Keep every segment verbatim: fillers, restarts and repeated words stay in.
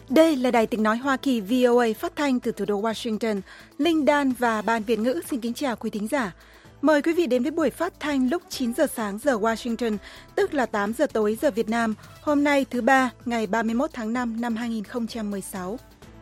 Đây là Đài Tiếng Nói Hoa Kỳ vê o a phát thanh từ thủ đô Washington. Linh Dan và Ban Việt ngữ xin kính chào quý thính giả. Mời quý vị đến với buổi phát thanh lúc chín giờ sáng giờ Washington, tức là tám giờ tối giờ Việt Nam, hôm nay thứ Ba, ngày ba mươi mốt tháng năm năm hai nghìn không trăm mười sáu.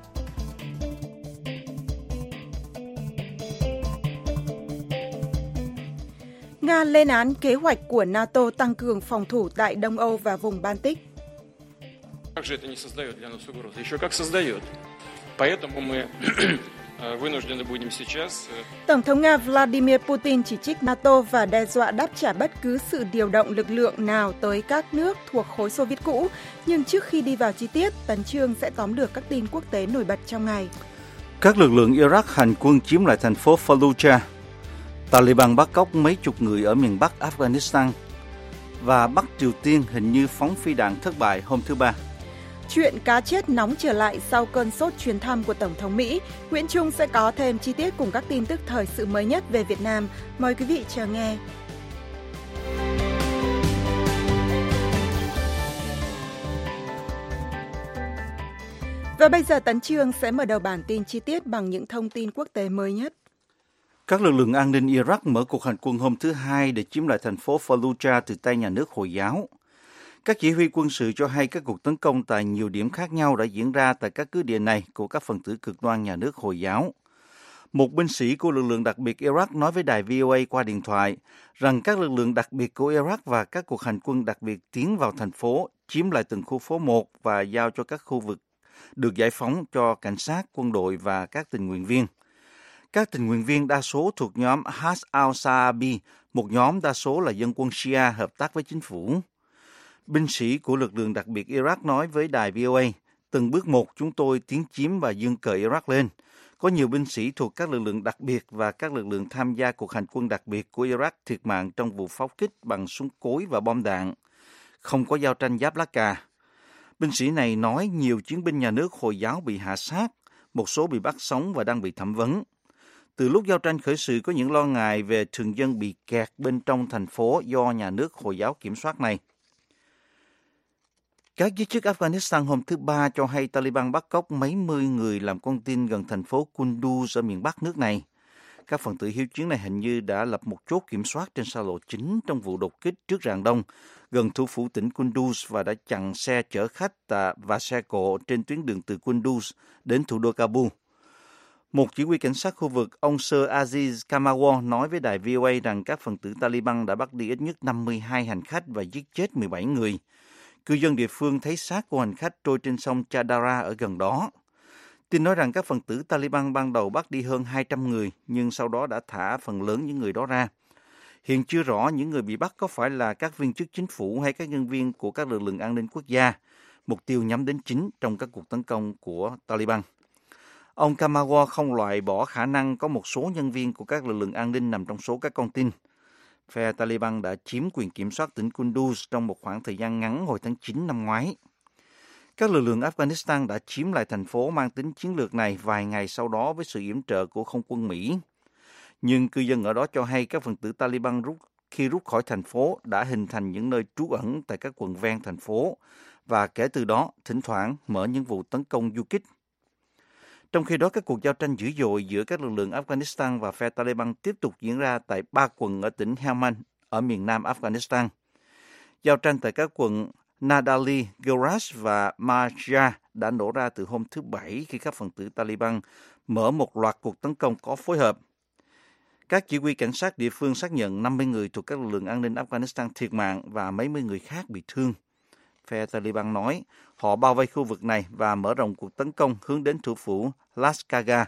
Nga lên án kế hoạch của NATO tăng cường phòng thủ tại Đông Âu và vùng Baltic. Как же это не создает для нас угрозы? Еще как создает. Поэтому мы вынуждены будем сейчас... Tổng thống Nga Vladimir Putin chỉ trích NATO và đe dọa đáp trả bất cứ sự điều động lực lượng nào tới các nước thuộc khối Xô Viết cũ. Nhưng trước khi đi vào chi tiết, Tấn Chương sẽ tóm lược các tin quốc tế nổi bật trong ngày. Các lực lượng Iraq hành quân chiếm lại thành phố Fallujah. Taliban bắt cóc mấy chục người ở miền Bắc Afghanistan. Và Bắc Triều Tiên hình như phóng phi đạn thất bại hôm thứ Ba. Chuyện cá chết nóng trở lại sau cơn sốt chuyến thăm của Tổng thống Mỹ. Nguyễn Trung sẽ có thêm chi tiết cùng các tin tức thời sự mới nhất về Việt Nam. Mời quý vị chờ nghe. Và bây giờ Tấn Chương sẽ mở đầu bản tin chi tiết bằng những thông tin quốc tế mới nhất. Các lực lượng an ninh Iraq mở cuộc hành quân hôm thứ Hai để chiếm lại thành phố Fallujah từ tay nhà nước Hồi giáo. Các chỉ huy quân sự cho hay các cuộc tấn công tại nhiều điểm khác nhau đã diễn ra tại các cứ địa này của các phần tử cực đoan nhà nước Hồi giáo. Một binh sĩ của lực lượng đặc biệt Iraq nói với đài vê o a qua điện thoại rằng các lực lượng đặc biệt của Iraq và các cuộc hành quân đặc biệt tiến vào thành phố, chiếm lại từng khu phố một và giao cho các khu vực được giải phóng cho cảnh sát, quân đội và các tình nguyện viên. Các tình nguyện viên đa số thuộc nhóm Hashd al-Sha'abi, một nhóm đa số là dân quân Shia hợp tác với chính phủ. Binh sĩ của lực lượng đặc biệt Iraq nói với đài vê o a, từng bước một chúng tôi tiến chiếm và dương cờ Iraq lên. Có nhiều binh sĩ thuộc các lực lượng đặc biệt và các lực lượng tham gia cuộc hành quân đặc biệt của Iraq thiệt mạng trong vụ pháo kích bằng súng cối và bom đạn. Không có giao tranh giáp lá cà. Binh sĩ này nói nhiều chiến binh nhà nước Hồi giáo bị hạ sát, một số bị bắt sống và đang bị thẩm vấn. Từ lúc giao tranh khởi sự có những lo ngại về thường dân bị kẹt bên trong thành phố do nhà nước Hồi giáo kiểm soát này. Các giới chức Afghanistan hôm thứ Ba cho hay Taliban bắt cóc mấy mươi người làm con tin gần thành phố Kunduz ở miền Bắc nước này. Các phần tử hiếu chiến này hình như đã lập một chốt kiểm soát trên xa lộ chính trong vụ đột kích trước rạng đông gần thủ phủ tỉnh Kunduz và đã chặn xe chở khách và xe cộ trên tuyến đường từ Kunduz đến thủ đô Kabul. Một chỉ huy cảnh sát khu vực, ông Sir Aziz Kamawar nói với đài vê o a rằng các phần tử Taliban đã bắt đi ít nhất năm mươi hai hành khách và giết chết mười bảy người. Cư dân địa phương thấy xác của hành khách trôi trên sông Chadara ở gần đó. Tin nói rằng các phần tử Taliban ban đầu bắt đi hơn hai trăm người, nhưng sau đó đã thả phần lớn những người đó ra. Hiện chưa rõ những người bị bắt có phải là các viên chức chính phủ hay các nhân viên của các lực lượng an ninh quốc gia, mục tiêu nhắm đến chính trong các cuộc tấn công của Taliban. Ông Kamawar không loại bỏ khả năng có một số nhân viên của các lực lượng an ninh nằm trong số các con tin. Phe Taliban đã chiếm quyền kiểm soát tỉnh Kunduz trong một khoảng thời gian ngắn hồi tháng chín năm ngoái. Các lực lượng Afghanistan đã chiếm lại thành phố mang tính chiến lược này vài ngày sau đó với sự yểm trợ của không quân Mỹ. Nhưng cư dân ở đó cho hay các phần tử Taliban rút, khi rút khỏi thành phố đã hình thành những nơi trú ẩn tại các quận ven thành phố và kể từ đó thỉnh thoảng mở những vụ tấn công du kích. Trong khi đó, các cuộc giao tranh dữ dội giữa các lực lượng Afghanistan và phe Taliban tiếp tục diễn ra tại ba quận ở tỉnh Helmand ở miền nam Afghanistan. Giao tranh tại các quận Nadali, Ghoraz và Marja đã nổ ra từ hôm thứ Bảy khi các phần tử Taliban mở một loạt cuộc tấn công có phối hợp. Các chỉ huy cảnh sát địa phương xác nhận năm mươi người thuộc các lực lượng an ninh Afghanistan thiệt mạng và mấy mươi người khác bị thương. Phe Taliban nói họ bao vây khu vực này và mở rộng cuộc tấn công hướng đến thủ phủ Lashkargah.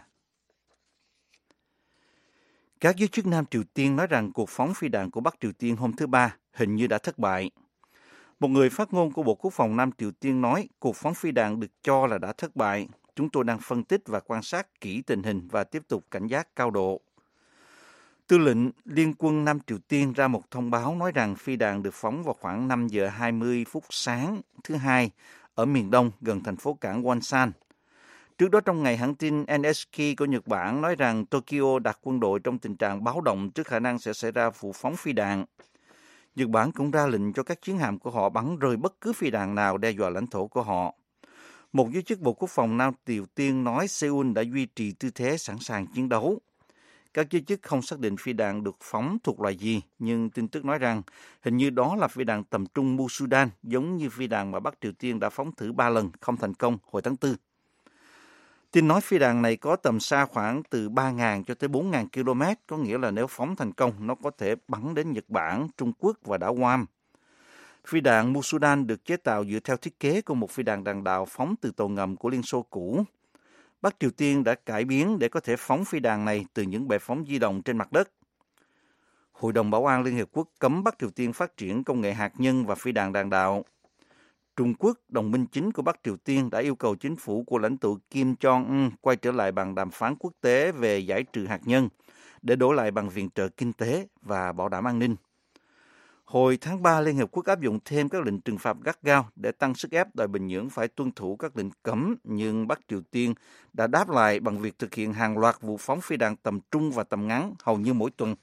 Các giới chức Nam Triều Tiên nói rằng cuộc phóng phi đạn của Bắc Triều Tiên hôm thứ Ba hình như đã thất bại. Một người phát ngôn của Bộ Quốc phòng Nam Triều Tiên nói cuộc phóng phi đạn được cho là đã thất bại. Chúng tôi đang phân tích và quan sát kỹ tình hình và tiếp tục cảnh giác cao độ. Tư lệnh Liên quân Nam Triều Tiên ra một thông báo nói rằng phi đạn được phóng vào khoảng năm giờ hai mươi phút sáng thứ Hai ở miền đông gần thành phố cảng Wonsan. Trước đó trong ngày, hãng tin en ét ca của Nhật Bản nói rằng Tokyo đặt quân đội trong tình trạng báo động trước khả năng sẽ xảy ra vụ phóng phi đạn. Nhật Bản cũng ra lệnh cho các chiến hạm của họ bắn rơi bất cứ phi đạn nào đe dọa lãnh thổ của họ. Một giới chức Bộ Quốc phòng Nam Triều Tiên nói Seoul đã duy trì tư thế sẵn sàng chiến đấu. Các giới chức không xác định phi đạn được phóng thuộc loại gì, nhưng tin tức nói rằng hình như đó là phi đạn tầm trung Musudan, giống như phi đạn mà Bắc Triều Tiên đã phóng thử ba lần không thành công hồi tháng tư. Tin nói phi đạn này có tầm xa khoảng từ ba nghìn cho tới bốn nghìn ki lô mét, có nghĩa là nếu phóng thành công, nó có thể bắn đến Nhật Bản, Trung Quốc và đảo Guam. Phi đạn Musudan được chế tạo dựa theo thiết kế của một phi đạn đạn đạo phóng từ tàu ngầm của Liên Xô cũ. Bắc Triều Tiên đã cải biến để có thể phóng phi đạn này từ những bệ phóng di động trên mặt đất. Hội đồng Bảo an Liên Hiệp Quốc cấm Bắc Triều Tiên phát triển công nghệ hạt nhân và phi đạn đạn đạo. Trung Quốc, đồng minh chính của Bắc Triều Tiên, đã yêu cầu chính phủ của lãnh tụ Kim Jong-un quay trở lại bàn đàm phán quốc tế về giải trừ hạt nhân, để đổi lại bằng viện trợ kinh tế và bảo đảm an ninh. Hồi tháng ba, Liên Hiệp Quốc áp dụng thêm các lệnh trừng phạt gắt gao để tăng sức ép đòi Bình Nhưỡng phải tuân thủ các lệnh cấm, nhưng Bắc Triều Tiên đã đáp lại bằng việc thực hiện hàng loạt vụ phóng phi đạn tầm trung và tầm ngắn hầu như mỗi tuần.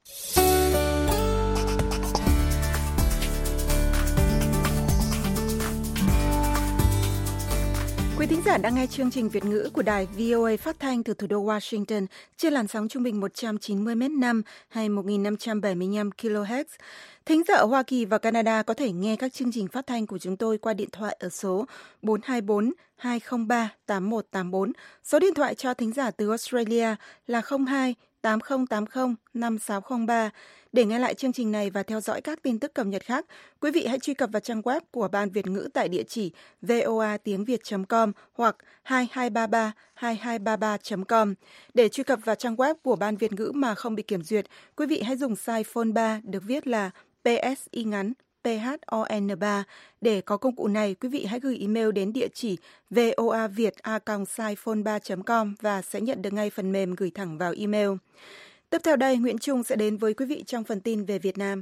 Quý thính giả đang nghe chương trình Việt ngữ của đài vê o a phát thanh từ thủ đô Washington trên làn sóng trung bình một trăm chín mươi mét năm hay một nghìn năm trăm bảy mươi lăm ki lô héc. Thính giả ở Hoa Kỳ và Canada có thể nghe các chương trình phát thanh của chúng tôi qua điện thoại ở số bốn hai bốn hai không ba tám một tám bốn. Số điện thoại cho thính giả từ Australia là không hai tám không tám không năm sáu không ba. Để nghe lại chương trình này và theo dõi các tin tức cập nhật khác, quý vị hãy truy cập vào trang web của Ban Việt ngữ tại địa chỉ voa tiếng việt chấm com hoặc hai hai ba ba hai hai ba ba chấm com. Để truy cập vào trang web của Ban Việt ngữ mà không bị kiểm duyệt, quý vị hãy dùng size phone ba được viết là pê ét i ngắn pê hát o en ba. Để có công cụ này, quý vị hãy gửi email đến địa chỉ voaviet a còng size phone ba chấm com và sẽ nhận được ngay phần mềm gửi thẳng vào email. Tiếp theo đây, Nguyễn Trung sẽ đến với quý vị trong phần tin về Việt Nam.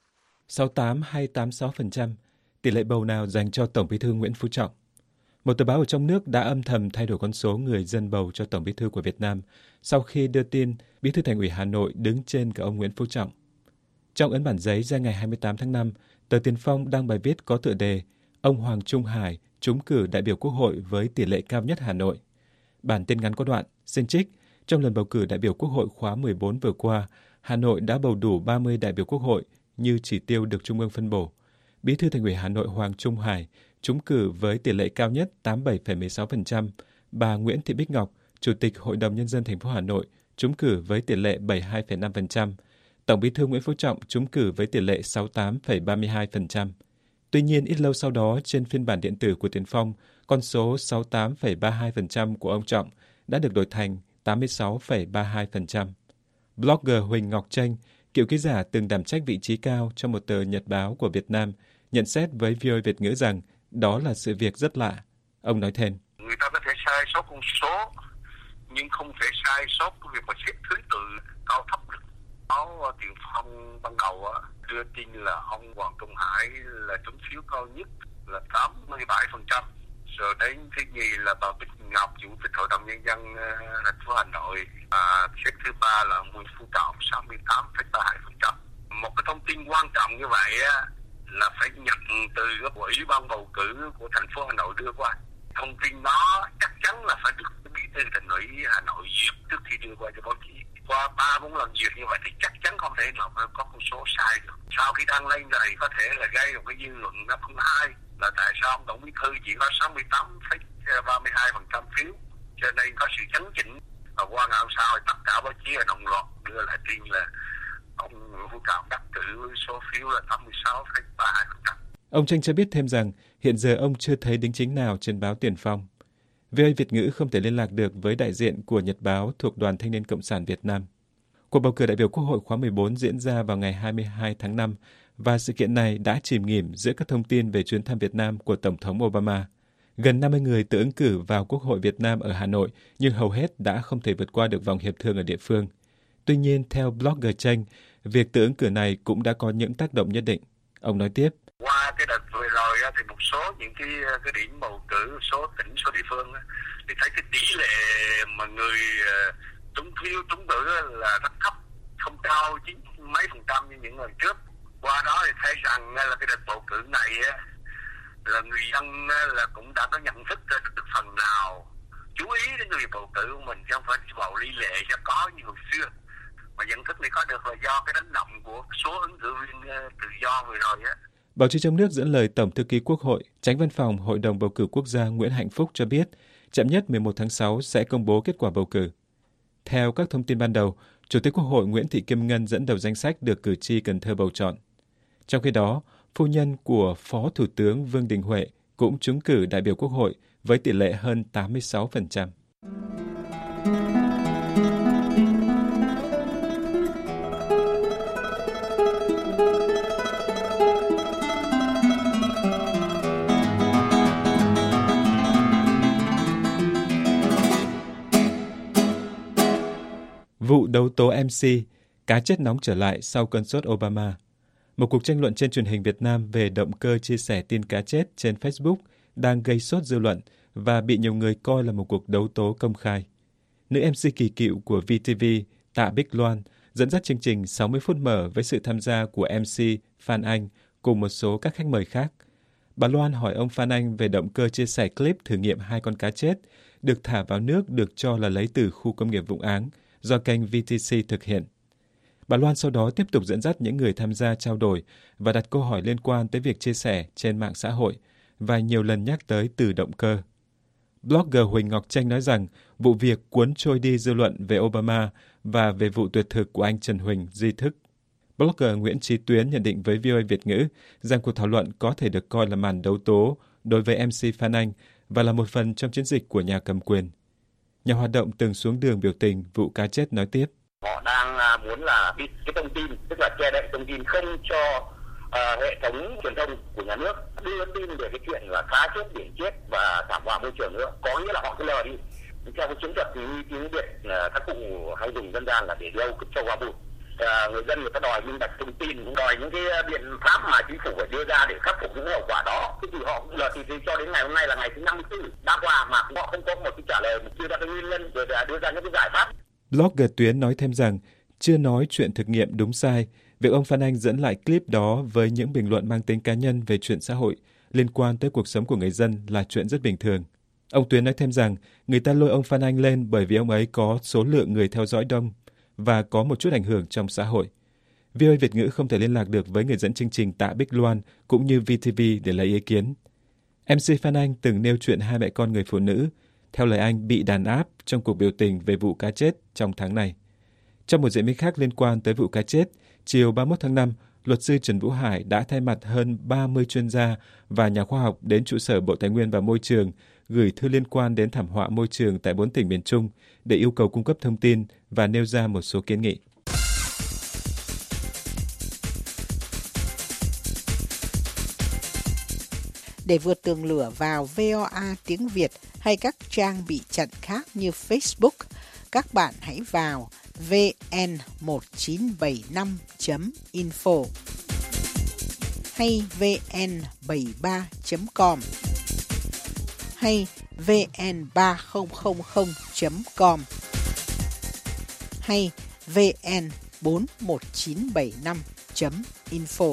sáu mươi tám hay tám mươi sáu phần trăm, tỷ lệ bầu nào dành cho Tổng Bí thư Nguyễn Phú Trọng? Một tờ báo ở trong nước đã âm thầm thay đổi con số người dân bầu cho Tổng Bí thư của Việt Nam sau khi đưa tin Bí thư Thành ủy Hà Nội đứng trên cả ông Nguyễn Phú Trọng. Trong ấn bản giấy ra ngày hai mươi tám tháng năm, tờ Tiền Phong đăng bài viết có tựa đề Ông Hoàng Trung Hải trúng cử đại biểu Quốc hội với tỷ lệ cao nhất Hà Nội. Bản tin ngắn có đoạn, xin trích. Trong lần bầu cử đại biểu Quốc hội khóa mười bốn vừa qua, Hà Nội đã bầu đủ ba mươi đại biểu Quốc hội như chỉ tiêu được Trung ương phân bổ. Bí thư Thành ủy Hà Nội Hoàng Trung Hải trúng cử với tỷ lệ cao nhất tám mươi bảy phẩy mười sáu phần trăm. Bà Nguyễn Thị Bích Ngọc, Chủ tịch Hội đồng Nhân dân thành phố Hà Nội, trúng cử với tỷ lệ bảy mươi hai phẩy năm phần trăm. Tổng Bí thư Nguyễn Phú Trọng trúng cử với tỷ lệ sáu mươi tám phẩy ba mươi hai phần trăm. Tuy nhiên, ít lâu sau đó, trên phiên bản điện tử của Tiền Phong, con số sáu mươi tám phẩy ba mươi hai phần trăm của ông Trọng đã được đổi thành tám mươi sáu phẩy ba mươi hai phần trăm. Blogger Huỳnh Ngọc Tranh, cựu ký giả từng đảm trách vị trí cao trong một tờ nhật báo của Việt Nam, nhận xét với vê o a Việt ngữ rằng đó là sự việc rất lạ. Ông nói thêm: Người ta có thể sai sót con số, nhưng không thể sai sót cái việc mà xếp thứ tự cao thấp được. Báo Tiền Phong ban đầu đưa tin là ông Hoàng Trung Hải là trúng phiếu cao nhất là tám mươi bảy phần trăm. Rồi đến thứ nhì là bà Bích Ngọc, Chủ tịch Hội đồng Nhân dân thành phố Hà Nội, à, xếp thứ ba là ông Nguyễn Phú Trọng sáu mươi tám phẩy ba mươi hai phần trăm. Một cái thông tin quan trọng như vậy á, là phải nhận từ cái Ủy ban bầu cử của thành phố Hà Nội đưa qua. Thông tin đó chắc chắn là phải được Bí thư Thành ủy Hà Nội duyệt trước khi đưa qua cho báo chí. Qua ba bốn lần duyệt như vậy thì chắc chắn không thể nào có con số sai được. Sau khi đăng lên này có thể là gây một cái dư luận nó không hay, là tại sao ông Tổng Bí thư chỉ có sáu mươi tám phẩy ba mươi hai phần trăm phiếu, cho nên có sự chấn chỉnh. Và qua ngày hôm sau thì tất cả báo chí ở đồng loạt đưa lại tin là ông Nguyễn Phú Trọng đắc cử với số phiếu là tám mươi sáu phẩy ba mươi hai phần trăm. Ông Tranh cho biết thêm rằng hiện giờ ông chưa thấy đính chính nào trên báo Tiền Phong. vê o a Việt ngữ không thể liên lạc được với đại diện của nhật báo thuộc Đoàn Thanh niên Cộng sản Việt Nam. Cuộc bầu cử đại biểu Quốc hội khóa mười bốn diễn ra vào ngày hai mươi hai tháng năm và sự kiện này đã chìm nghỉm giữa các thông tin về chuyến thăm Việt Nam của Tổng thống Obama. Gần năm mươi người tự ứng cử vào Quốc hội Việt Nam ở Hà Nội nhưng hầu hết đã không thể vượt qua được vòng hiệp thương ở địa phương. Tuy nhiên, theo blogger Tranh, việc tự ứng cử này cũng đã có những tác động nhất định. Ông nói tiếp: Qua cái đợt vừa rồi thì một số những cái cái điểm bầu cử, số tỉnh, số địa phương thì thấy cái tỷ lệ mà người trúng phiếu trúng cử là rất thấp, không cao chín mấy phần trăm như những lần trước. Qua đó thì thấy rằng là cái đợt bầu cử này là người dân là cũng đã có nhận thức ra được phần nào chú ý đến người bầu cử của mình, chứ không phải bầu lý lệ cho có như hồi xưa. Mà nhận thức này có được là do cái đánh động của số ứng cử viên tự do vừa rồi á. Báo chí trong nước dẫn lời Tổng thư ký Quốc hội, Chánh văn phòng Hội đồng bầu cử quốc gia Nguyễn Hạnh Phúc cho biết, chậm nhất mười một tháng sáu sẽ công bố kết quả bầu cử. Theo các thông tin ban đầu, Chủ tịch Quốc hội Nguyễn Thị Kim Ngân dẫn đầu danh sách được cử tri Cần Thơ bầu chọn. Trong khi đó, phu nhân của Phó Thủ tướng Vương Đình Huệ cũng trúng cử đại biểu Quốc hội với tỷ lệ hơn tám mươi sáu phần trăm. Vụ đấu tố em xê, cá chết nóng trở lại sau cơn sốt Obama. Một cuộc tranh luận trên truyền hình Việt Nam về động cơ chia sẻ tin cá chết trên Facebook đang gây sốt dư luận và bị nhiều người coi là một cuộc đấu tố công khai. Nữ em xê kỳ cựu của vê tê vê Tạ Bích Loan dẫn dắt chương trình sáu mươi phút mở với sự tham gia của em xê Phan Anh cùng một số các khách mời khác. Bà Loan hỏi ông Phan Anh về động cơ chia sẻ clip thử nghiệm hai con cá chết được thả vào nước được cho là lấy từ khu công nghiệp Vũng Áng do kênh vê tê xê thực hiện. Bà Loan sau đó tiếp tục dẫn dắt những người tham gia trao đổi và đặt câu hỏi liên quan tới việc chia sẻ trên mạng xã hội và nhiều lần nhắc tới từ động cơ. Blogger Huỳnh Ngọc Tranh nói rằng vụ việc cuốn trôi đi dư luận về Obama và về vụ tuyệt thực của anh Trần Huỳnh Duy Thức. Blogger Nguyễn Chí Tuyến nhận định với vê o a Việt ngữ rằng cuộc thảo luận có thể được coi là màn đấu tố đối với em xê Phan Anh và là một phần trong chiến dịch của nhà cầm quyền. Nhà hoạt động từng xuống đường biểu tình vụ cá chết nói tiếp. Họ đang muốn là bịt cái thông tin, tức là che đậy thông tin, không cho uh, hệ thống truyền thông của nhà nước đưa tin về cái chuyện là cá chết, biển chết và thảm họa môi trường nữa. Có nghĩa là họ cứ lờ đi. Theo cái chiến thuật thì tiếng Việt uh, các cụ hay dùng dân gian là để đâu cho qua bụi. Uh, người dân người ta đòi minh bạch thông tin, đòi những cái biện pháp mà chính phủ phải đưa ra để khắc phục những hậu quả đó. Thế thì họ cũng lờ thì, thì cho đến ngày hôm nay là ngày thứ năm mươi tư đã qua mà họ không có một cái trả lời, chưa ra cái nguyên nhân rồi đưa ra những cái giải pháp. Blogger Tuyến nói thêm rằng, chưa nói chuyện thực nghiệm đúng sai, việc ông Phan Anh dẫn lại clip đó với những bình luận mang tính cá nhân về chuyện xã hội liên quan tới cuộc sống của người dân là chuyện rất bình thường. Ông Tuyến nói thêm rằng, người ta lôi ông Phan Anh lên bởi vì ông ấy có số lượng người theo dõi đông và có một chút ảnh hưởng trong xã hội. vê o a Việt ngữ không thể liên lạc được với người dẫn chương trình Tạ Bích Loan cũng như vê tê vê để lấy ý kiến. em xê Phan Anh từng nêu chuyện hai mẹ con người phụ nữ, theo lời anh bị đàn áp trong cuộc biểu tình về vụ cá chết trong tháng này. Trong một diễn biến khác liên quan tới vụ cá chết, chiều ba mươi mốt tháng năm, luật sư Trần Vũ Hải đã thay mặt hơn ba mươi chuyên gia và nhà khoa học đến trụ sở Bộ Tài nguyên và Môi trường gửi thư liên quan đến thảm họa môi trường tại bốn tỉnh miền Trung để yêu cầu cung cấp thông tin và nêu ra một số kiến nghị. Để vượt tường lửa vào vê o a tiếng Việt hay các trang bị chặn khác như Facebook, các bạn hãy vào vê en một chín bảy năm chấm info hay vê en bảy ba chấm com hay vê en ba không không không chấm com hay vê en bốn một chín bảy năm chấm info.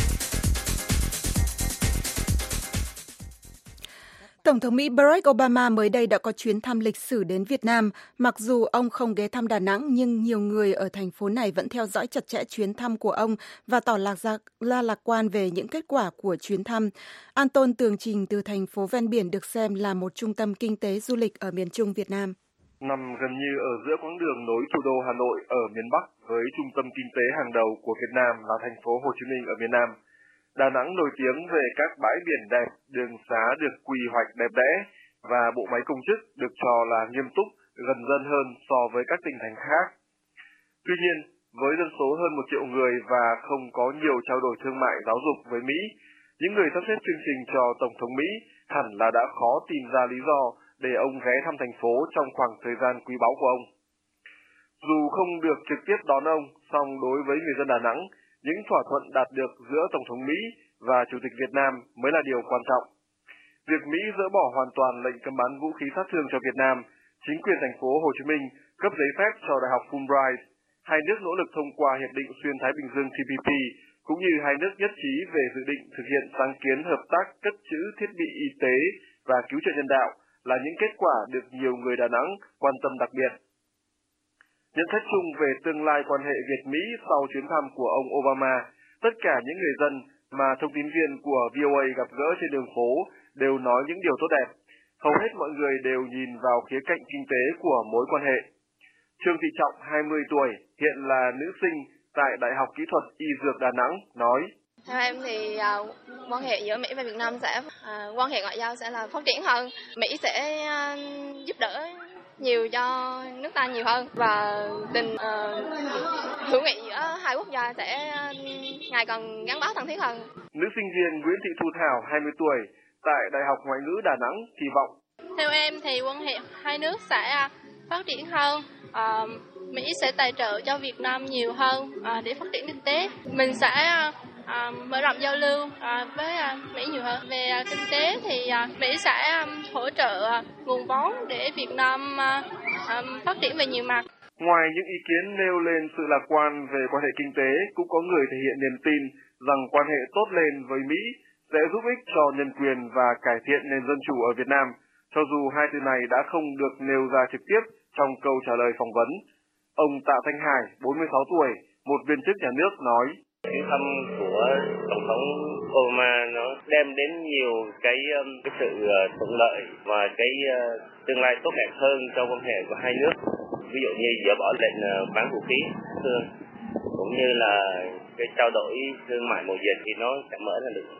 Tổng thống Mỹ Barack Obama mới đây đã có chuyến thăm lịch sử đến Việt Nam. Mặc dù ông không ghé thăm Đà Nẵng, nhưng nhiều người ở thành phố này vẫn theo dõi chặt chẽ chuyến thăm của ông và tỏ lạc, la lạc quan về những kết quả của chuyến thăm. An Tôn tường trình từ thành phố ven biển được xem là một trung tâm kinh tế du lịch ở miền Trung Việt Nam. Nằm gần như ở giữa quãng đường nối thủ đô Hà Nội ở miền Bắc với trung tâm kinh tế hàng đầu của Việt Nam là thành phố Hồ Chí Minh ở miền Nam. Đà Nẵng nổi tiếng về các bãi biển đẹp, đường xá được quy hoạch đẹp đẽ và bộ máy công chức được cho là nghiêm túc, gần dân hơn so với các tỉnh thành khác. Tuy nhiên, với dân số hơn một triệu người và không có nhiều trao đổi thương mại giáo dục với Mỹ, những người sắp xếp chương trình cho Tổng thống Mỹ hẳn là đã khó tìm ra lý do để ông ghé thăm thành phố trong khoảng thời gian quý báu của ông. Dù không được trực tiếp đón ông, song đối với người dân Đà Nẵng, những thỏa thuận đạt được giữa Tổng thống Mỹ và Chủ tịch Việt Nam mới là điều quan trọng. Việc Mỹ dỡ bỏ hoàn toàn lệnh cấm bán vũ khí sát thương cho Việt Nam, chính quyền thành phố Hồ Chí Minh cấp giấy phép cho Đại học Fulbright, hai nước nỗ lực thông qua Hiệp định Xuyên Thái Bình Dương T P P cũng như hai nước nhất trí về dự định thực hiện sáng kiến hợp tác cất trữ thiết bị y tế và cứu trợ nhân đạo là những kết quả được nhiều người Đà Nẵng quan tâm đặc biệt. Nhận xét chung về tương lai quan hệ Việt-Mỹ sau chuyến thăm của ông Obama, tất cả những người dân mà thông tin viên của vê o a gặp gỡ trên đường phố đều nói những điều tốt đẹp. Hầu hết mọi người đều nhìn vào khía cạnh kinh tế của mối quan hệ. Trương Thị Trọng, hai mươi tuổi, hiện là nữ sinh tại Đại học Kỹ thuật Y Dược Đà Nẵng, nói: Theo em thì uh, quan hệ giữa Mỹ và Việt Nam sẽ uh, quan hệ ngoại giao sẽ là phát triển hơn. Mỹ sẽ uh, giúp đỡ nhiều cho nước ta nhiều hơn và tình uh, hữu nghị giữa hai quốc gia sẽ uh, ngày càng gắn bó thân thiết hơn. Nữ sinh viên Nguyễn Thị Thu Thảo, hai mươi tuổi, tại Đại học Ngoại ngữ Đà Nẵng kỳ vọng: Theo em thì quan hệ hai nước sẽ phát triển hơn. Uh, Mỹ sẽ tài trợ cho Việt Nam nhiều hơn uh, để phát triển kinh tế. Mình sẽ uh, mở rộng giao lưu uh, với uh, Mỹ nhiều hơn. Về uh, kinh tế thì uh, Mỹ sẽ um, hỗ trợ uh, nguồn vốn để Việt Nam uh, um, phát triển về nhiều mặt. Ngoài những ý kiến nêu lên sự lạc quan về quan hệ kinh tế, cũng có người thể hiện niềm tin rằng quan hệ tốt lên với Mỹ sẽ giúp ích cho nhân quyền và cải thiện nền dân chủ ở Việt Nam, cho dù hai từ này đã không được nêu ra trực tiếp trong câu trả lời phỏng vấn. Ông Tạ Thanh Hải, bốn mươi sáu tuổi, một viên chức nhà nước nói: Chuyến thăm của Tổng thống Obama nó đem đến nhiều cái, cái sự thuận lợi và cái tương lai tốt đẹp hơn cho quan hệ của hai nước. Ví dụ như dỡ bỏ lệnh bán vũ khí thương, cũng như là cái trao đổi thương mại mậu dịch thì nó sẽ mở ra được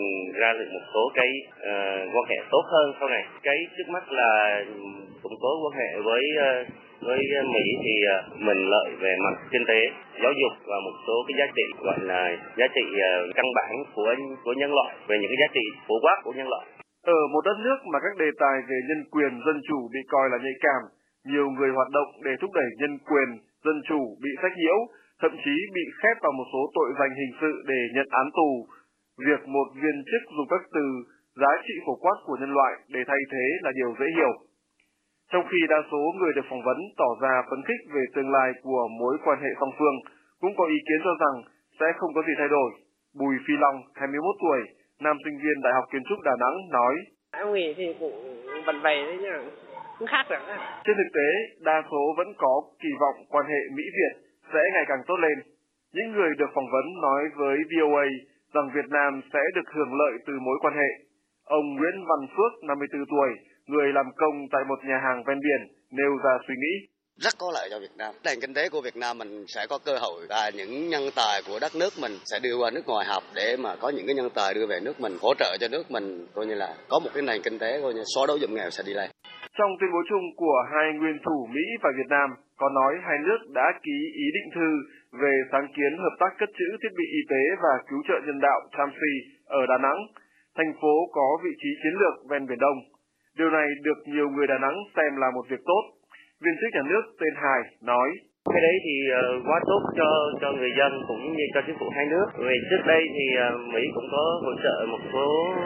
ra được một số cái uh, quan hệ tốt hơn sau này. Cái trước mắt là củng cố quan hệ với uh, với Mỹ thì uh, mình lợi về mặt kinh tế, giáo dục và một số cái giá trị gọi là giá trị uh, căn bản của của nhân loại, về những cái giá trị phổ quát của nhân loại. Ở một đất nước mà các đề tài về nhân quyền, dân chủ bị coi là nhạy cảm, nhiều người hoạt động để thúc đẩy nhân quyền, dân chủ bị sách nhiễu, thậm chí bị khép vào một số tội danh hình sự để nhận án tù. Việc một viên chức dùng các từ giá trị phổ quát của nhân loại để thay thế là điều dễ hiểu. Trong khi đa số người được phỏng vấn tỏ ra phấn khích về tương lai của mối quan hệ song phương, cũng có ý kiến cho rằng sẽ không có gì thay đổi. Bùi Phi Long, hai mươi mốt tuổi, nam sinh viên Đại học Kiến trúc Đà Nẵng nói: Ông nghĩ thì cũng bận bày đấy nhá, cũng khác rồi. Trên thực tế, đa số vẫn có kỳ vọng quan hệ Mỹ-Việt sẽ ngày càng tốt lên. Những người được phỏng vấn nói với vê o a rằng Việt Nam sẽ được hưởng lợi từ mối quan hệ. Ông Nguyễn Văn Phước, năm mươi tư tuổi, người làm công tại một nhà hàng ven biển, nêu ra suy nghĩ: Rất có lợi cho Việt Nam. Nền kinh tế của Việt Nam mình sẽ có cơ hội và những nhân tài của đất nước mình sẽ đưa qua nước ngoài học để mà có những cái nhân tài đưa về nước mình, hỗ trợ cho nước mình, coi như là có một cái nền kinh tế coi như xóa đói giảm nghèo sẽ đi lên. Trong tuyên bố chung của hai nguyên thủ Mỹ và Việt Nam có nói hai nước đã ký ý định thư về sáng kiến hợp tác cất trữ thiết bị y tế và cứu trợ nhân đạo Chamsi ở Đà Nẵng, thành phố có vị trí chiến lược ven Biển Đông. Điều này được nhiều người Đà Nẵng xem là một việc tốt. Viên chức nhà nước tên Hải nói: Cái đấy thì uh, quá tốt cho cho người dân cũng như cho chính phủ hai nước. Vì trước đây thì uh, Mỹ cũng có hỗ trợ một số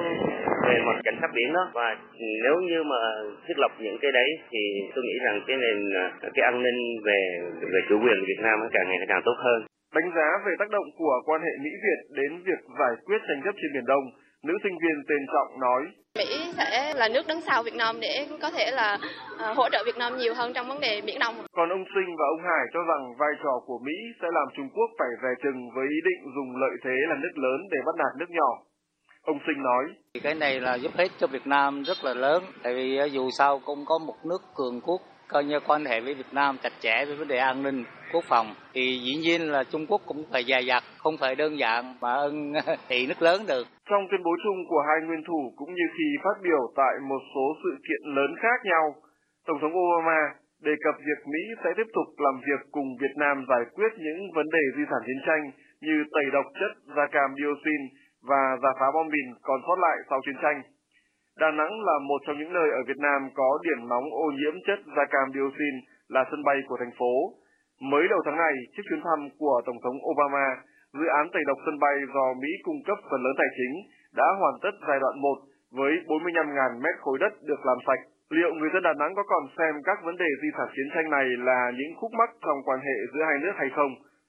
về mặt cảnh sát biển đó, và nếu như mà thiết lập những cái đấy thì tôi nghĩ rằng cái nền uh, cái an ninh về về chủ quyền của Việt Nam càng ngày càng tốt hơn. Đánh giá về tác động của quan hệ Mỹ-Việt đến việc giải quyết tranh chấp trên Biển Đông, nữ sinh viên tên Trọng nói: Mỹ sẽ là nước đứng sau Việt Nam để có thể là uh, hỗ trợ Việt Nam nhiều hơn trong vấn đề Biển Đông. Còn ông Sinh và ông Hải cho rằng vai trò của Mỹ sẽ làm Trung Quốc phải dè chừng với ý định dùng lợi thế là nước lớn để bắt nạt nước nhỏ. Ông Sinh nói: Cái này là giúp ích cho Việt Nam rất là lớn, tại vì dù sao cũng có một nước cường quốc coi như quan hệ với Việt Nam chặt chẽ về vấn đề an ninh quốc phòng, thì dĩ nhiên là Trung Quốc cũng phải dè dặt, không phải đơn giản mà ưng thị nước lớn được. Trong tuyên bố chung của hai nguyên thủ cũng như khi phát biểu tại một số sự kiện lớn khác nhau, Tổng thống Obama đề cập việc Mỹ sẽ tiếp tục làm việc cùng Việt Nam giải quyết những vấn đề di sản chiến tranh như tẩy độc chất da cam dioxin và rà phá bom mìn còn sót lại sau chiến tranh. Đà Nẵng là một trong những nơi ở Việt Nam có điểm nóng ô nhiễm chất da cam dioxin là sân bay của thành phố. Mới đầu tháng này, trước chuyến thăm của Tổng thống Obama, dự án tẩy độc sân bay do Mỹ cung cấp phần lớn tài chính đã hoàn tất giai đoạn một với bốn mươi lăm nghìn mét khối đất được làm sạch. Liệu người dân Đà Nẵng có còn xem các vấn đề di sản chiến tranh này là những khúc mắc trong quan hệ giữa hai nước hay không?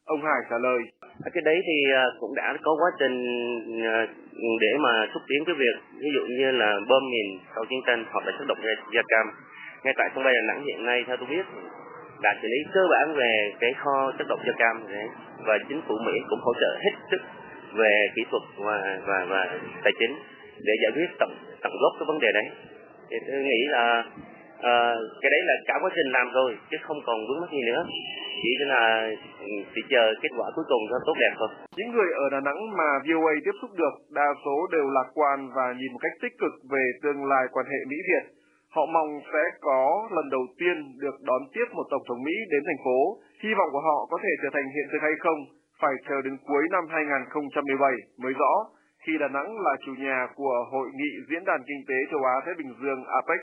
Ông Hải trả lời. Cái đấy thì cũng đã có quá trình để mà xúc tiến cái việc ví dụ như là bom mìn sau chiến tranh hoặc là chất độc da cam. Ngay tại sân bay Đà Nẵng hiện nay theo tôi biết đã xử lý cơ bản về cái kho chất độc da cam đấy, và chính phủ Mỹ cũng hỗ trợ hết sức về kỹ thuật và và và tài chính để giải quyết tận tận gốc cái vấn đề đấy. Thì tôi nghĩ là uh, cái đấy là cả quá trình làm rồi chứ không còn vướng mắc gì nữa, chỉ là chỉ chờ kết quả cuối cùng cho tốt đẹp thôi. Những người ở Đà Nẵng mà vê o a tiếp xúc được đa số đều lạc quan và nhìn một cách tích cực về tương lai quan hệ Mỹ-Việt. Họ mong sẽ có lần đầu tiên được đón tiếp một tổng thống Mỹ đến thành phố. Hy vọng của họ có thể trở thành hiện thực hay không phải chờ đến cuối năm hai không một bảy mới rõ, khi Đà Nẵng là chủ nhà của Hội nghị Diễn đàn Kinh tế Châu Á-Thái Bình Dương a pếch.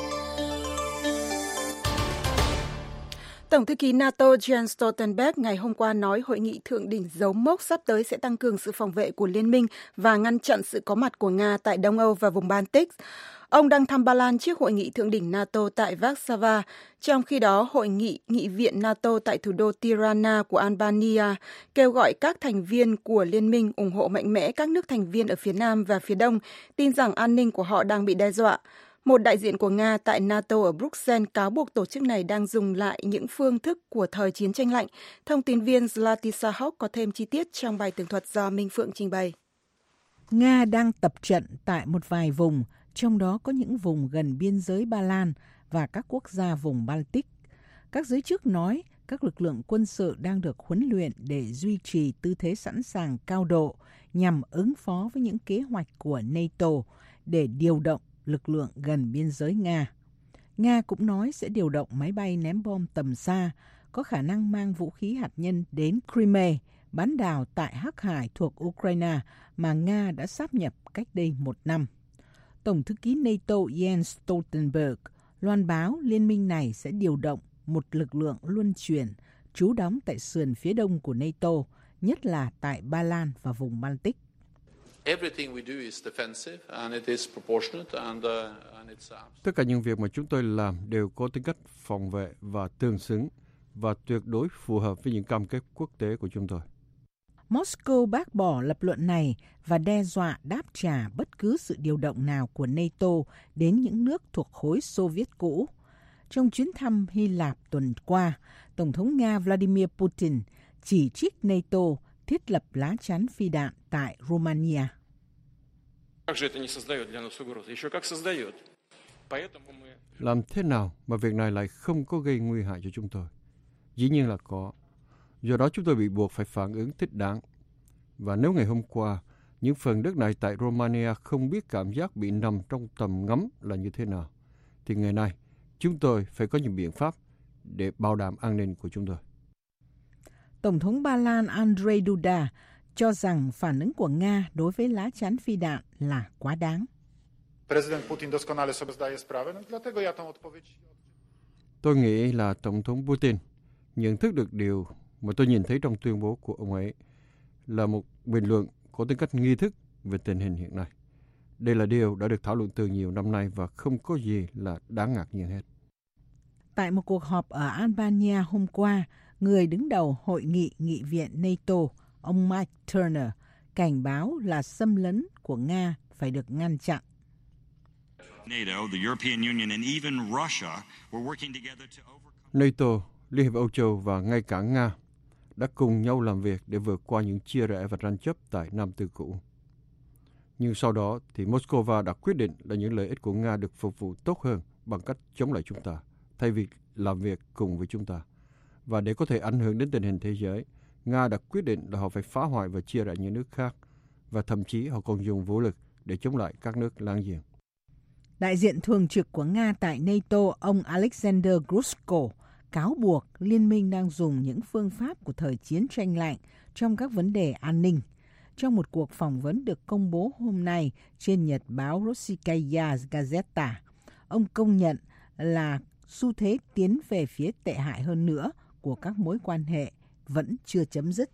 Tổng thư ký NATO Jens Stoltenberg ngày hôm qua nói hội nghị thượng đỉnh dấu mốc sắp tới sẽ tăng cường sự phòng vệ của liên minh và ngăn chặn sự có mặt của Nga tại Đông Âu và vùng Baltic. Ông đang thăm Ba Lan trước hội nghị thượng đỉnh NATO tại Warsaw. Trong khi đó, hội nghị nghị viện NATO tại thủ đô Tirana của Albania kêu gọi các thành viên của liên minh ủng hộ mạnh mẽ các nước thành viên ở phía Nam và phía Đông, tin rằng an ninh của họ đang bị đe dọa. Một đại diện của Nga tại NATO ở Bruxelles cáo buộc tổ chức này đang dùng lại những phương thức của thời chiến tranh lạnh. Thông tin viên Zlatisa Hawk có thêm chi tiết trong bài tường thuật do Minh Phượng trình bày. Nga đang tập trận tại một vài vùng, trong đó có những vùng gần biên giới Ba Lan và các quốc gia vùng Baltic. Các giới chức nói các lực lượng quân sự đang được huấn luyện để duy trì tư thế sẵn sàng cao độ nhằm ứng phó với những kế hoạch của NATO để điều động lực lượng gần biên giới Nga. Nga cũng nói sẽ điều động máy bay ném bom tầm xa có khả năng mang vũ khí hạt nhân đến Crimea, bán đảo tại Hắc Hải thuộc Ukraine mà Nga đã sáp nhập cách đây một năm. Tổng thư ký NATO Jens Stoltenberg loan báo liên minh này sẽ điều động một lực lượng luân chuyển trú đóng tại sườn phía đông của NATO, nhất là tại Ba Lan và vùng Baltic. Tất cả những việc mà chúng tôi làm đều có tính cách phòng vệ và tương xứng và tuyệt đối phù hợp với những cam kết quốc tế của chúng tôi. Moscow bác bỏ lập luận này và đe dọa đáp trả bất cứ sự điều động nào của NATO đến những nước thuộc khối Xô Viết cũ. Trong chuyến thăm Hy Lạp tuần qua, Tổng thống Nga Vladimir Putin chỉ trích NATO thiết lập lá chắn phi đạn tại Romania. Làm thế nào mà việc này lại không có gây nguy hại cho chúng tôi? Dĩ nhiên là có. Do đó chúng tôi bị buộc phải phản ứng thích đáng. Và nếu ngày hôm qua, những phần đất này tại Romania không biết cảm giác bị nằm trong tầm ngắm là như thế nào, thì ngày nay chúng tôi phải có những biện pháp để bảo đảm an ninh của chúng tôi. Tổng thống Ba Lan Andrzej Duda cho rằng phản ứng của Nga đối với lá chắn phi đạn là quá đáng. Tôi nghĩ là Tổng thống Putin nhận thức được điều mà tôi nhìn thấy trong tuyên bố của ông ấy là một bình luận có tính cách nghi thức về tình hình hiện nay. Đây là điều đã được thảo luận từ nhiều năm nay và không có gì là đáng ngạc nhiên hết. Tại một cuộc họp ở Albania hôm qua, người đứng đầu Hội nghị Nghị viện NATO, ông Mike Turner, cảnh báo là xâm lấn của Nga phải được ngăn chặn. NATO, Liên hiệp Âu Châu và ngay cả Nga đã cùng nhau làm việc để vượt qua những chia rẽ và tranh chấp tại Nam Tư cũ. Nhưng sau đó thì Moscow đã quyết định là những lợi ích của Nga được phục vụ tốt hơn bằng cách chống lại chúng ta, thay vì làm việc cùng với chúng ta. Và để có thể ảnh hưởng đến tình hình thế giới, Nga đã quyết định là họ phải phá hoại và chia rẽ những nước khác, và thậm chí họ còn dùng vũ lực để chống lại các nước láng giềng. Đại diện thường trực của Nga tại NATO, ông Alexander Grushko, cáo buộc liên minh đang dùng những phương pháp của thời chiến tranh lạnh trong các vấn đề an ninh. Trong một cuộc phỏng vấn được công bố hôm nay trên nhật báo Rossiyskaya Gazeta, ông công nhận là xu thế tiến về phía tệ hại hơn nữa của các mối quan hệ vẫn chưa chấm dứt.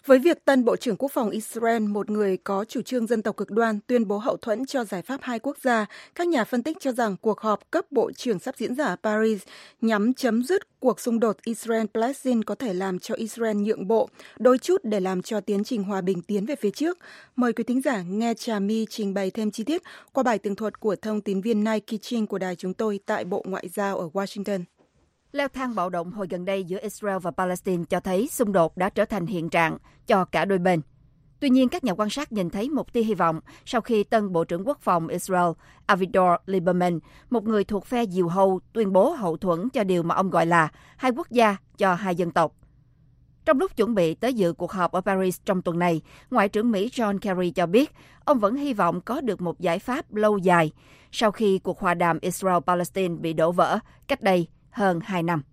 Với việc tân Bộ trưởng Quốc phòng Israel, một người có chủ trương dân tộc cực đoan, tuyên bố hậu thuẫn cho giải pháp hai quốc gia, các nhà phân tích cho rằng cuộc họp cấp bộ trưởng sắp diễn ra ở Paris nhằm chấm dứt cuộc xung đột Israel-Palestine có thể làm cho Israel nhượng bộ đôi chút để làm cho tiến trình hòa bình tiến về phía trước. Mời quý thính giả nghe Trà My trình bày thêm chi tiết qua bài tường thuật của thông tín viên Nike Ching của đài chúng tôi tại Bộ Ngoại giao ở Washington. Leo thang bạo động hồi gần đây giữa Israel và Palestine cho thấy xung đột đã trở thành hiện trạng cho cả đôi bên. Tuy nhiên, các nhà quan sát nhìn thấy một tia hy vọng sau khi tân Bộ trưởng Quốc phòng Israel Avigdor Lieberman, một người thuộc phe diều hâu, tuyên bố hậu thuẫn cho điều mà ông gọi là hai quốc gia cho hai dân tộc. Trong lúc chuẩn bị tới dự cuộc họp ở Paris trong tuần này, Ngoại trưởng Mỹ John Kerry cho biết ông vẫn hy vọng có được một giải pháp lâu dài sau khi cuộc hòa đàm Israel-Palestine bị đổ vỡ cách đây hơn hai năm.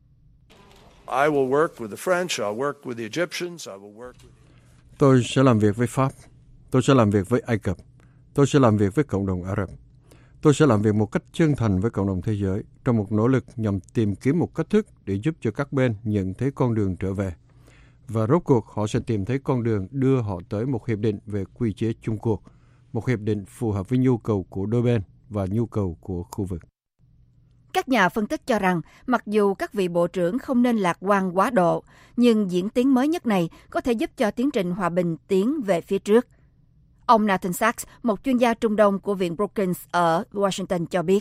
Tôi sẽ làm việc với Pháp, tôi sẽ làm việc với Ai Cập, tôi sẽ làm việc với cộng đồng Ả Rập. Tôi sẽ làm việc một cách chân thành với cộng đồng thế giới trong một nỗ lực nhằm tìm kiếm một cách thức để giúp cho các bên nhận thấy con đường trở về. Và rốt cuộc họ sẽ tìm thấy con đường đưa họ tới một hiệp định về quy chế chung cuộc, một hiệp định phù hợp với nhu cầu của đôi bên và nhu cầu của khu vực. Các nhà phân tích cho rằng, mặc dù các vị bộ trưởng không nên lạc quan quá độ, nhưng diễn tiến mới nhất này có thể giúp cho tiến trình hòa bình tiến về phía trước. Ông Nathan Sachs, một chuyên gia Trung Đông của Viện Brookings ở Washington cho biết.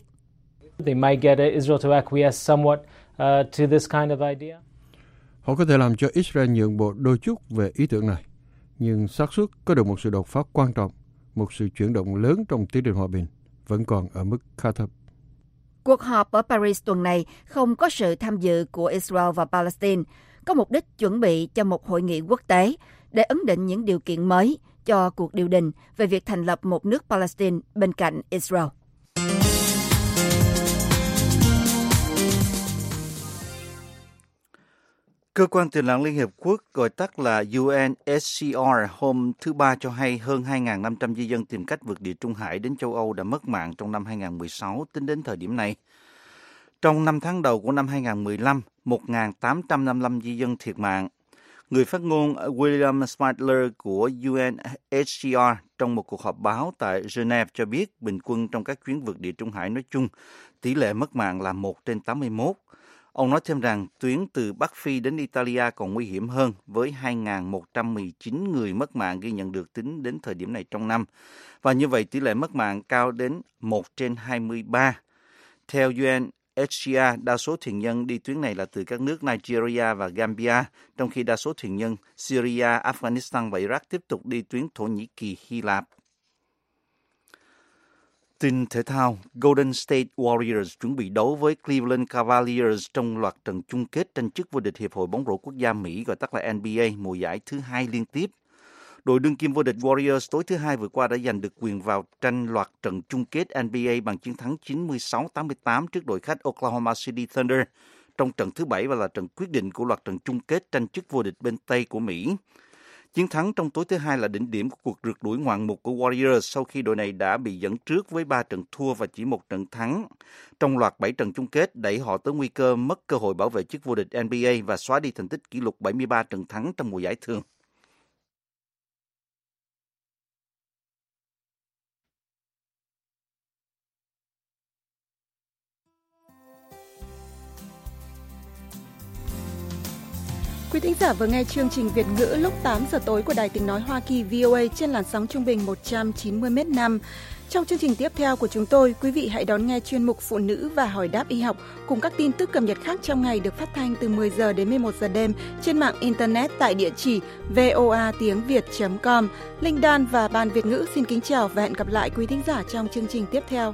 Họ có thể làm cho Israel nhượng bộ đôi chút về ý tưởng này, nhưng xác suất có được một sự đột phá quan trọng, một sự chuyển động lớn trong tiến trình hòa bình vẫn còn ở mức khá thấp. Cuộc họp ở Paris tuần này không có sự tham dự của Israel và Palestine, có mục đích chuẩn bị cho một hội nghị quốc tế để ấn định những điều kiện mới cho cuộc điều đình về việc thành lập một nước Palestine bên cạnh Israel. Cơ quan Tị nạn Liên Hiệp Quốc, gọi tắt là U N H C R, hôm thứ Ba cho hay hơn hai nghìn năm trăm di dân tìm cách vượt Địa Trung Hải đến châu Âu đã mất mạng trong năm hai nghìn không trăm mười sáu tính đến thời điểm này. Trong năm tháng đầu của năm hai nghìn không trăm mười lăm, một nghìn tám trăm năm mươi lăm di dân thiệt mạng. Người phát ngôn William Smadler của U N H C R trong một cuộc họp báo tại Geneva cho biết bình quân trong các chuyến vượt Địa Trung Hải nói chung, tỷ lệ mất mạng là một trên tám mươi mốt. Ông nói thêm rằng tuyến từ Bắc Phi đến Italia còn nguy hiểm hơn với hai nghìn một trăm mười chín người mất mạng ghi nhận được tính đến thời điểm này trong năm. Và như vậy tỷ lệ mất mạng cao đến một trên hai mươi ba. Theo U N H C R, đa số thuyền nhân đi tuyến này là từ các nước Nigeria và Gambia, trong khi đa số thuyền nhân Syria, Afghanistan và Iraq tiếp tục đi tuyến Thổ Nhĩ Kỳ, Hy Lạp. Tin thể thao, Golden State Warriors chuẩn bị đấu với Cleveland Cavaliers trong loạt trận chung kết tranh chức vô địch Hiệp hội bóng rổ quốc gia Mỹ, gọi tắt là N B A, mùa giải thứ hai liên tiếp. Đội đương kim vô địch Warriors tối thứ Hai vừa qua đã giành được quyền vào tranh loạt trận chung kết N B A bằng chiến thắng chín mươi sáu tám mươi tám trước đội khách Oklahoma City Thunder trong trận thứ Bảy và là trận quyết định của loạt trận chung kết tranh chức vô địch bên Tây của Mỹ. Chiến thắng trong tối thứ Hai là đỉnh điểm của cuộc rượt đuổi ngoạn mục của Warriors sau khi đội này đã bị dẫn trước với ba trận thua và chỉ một trận thắng. Trong loạt bảy trận chung kết, đẩy họ tới nguy cơ mất cơ hội bảo vệ chức vô địch N B A và xóa đi thành tích kỷ lục bảy mươi ba trận thắng trong mùa giải thường. Quý thính giả vừa nghe chương trình Việt ngữ lúc tám giờ tối của Đài Tiếng Nói Hoa Kỳ V O A trên làn sóng trung bình một trăm chín mươi mét năm. Trong chương trình tiếp theo của chúng tôi, quý vị hãy đón nghe chuyên mục Phụ nữ và hỏi đáp y học cùng các tin tức cập nhật khác trong ngày được phát thanh từ mười giờ đến mười một giờ đêm trên mạng Internet tại địa chỉ voa tiếng việt chấm com. Linh Đan và Ban Việt ngữ xin kính chào và hẹn gặp lại quý thính giả trong chương trình tiếp theo.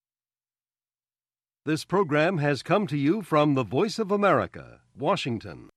This program has come to you from the Voice of America, Washington.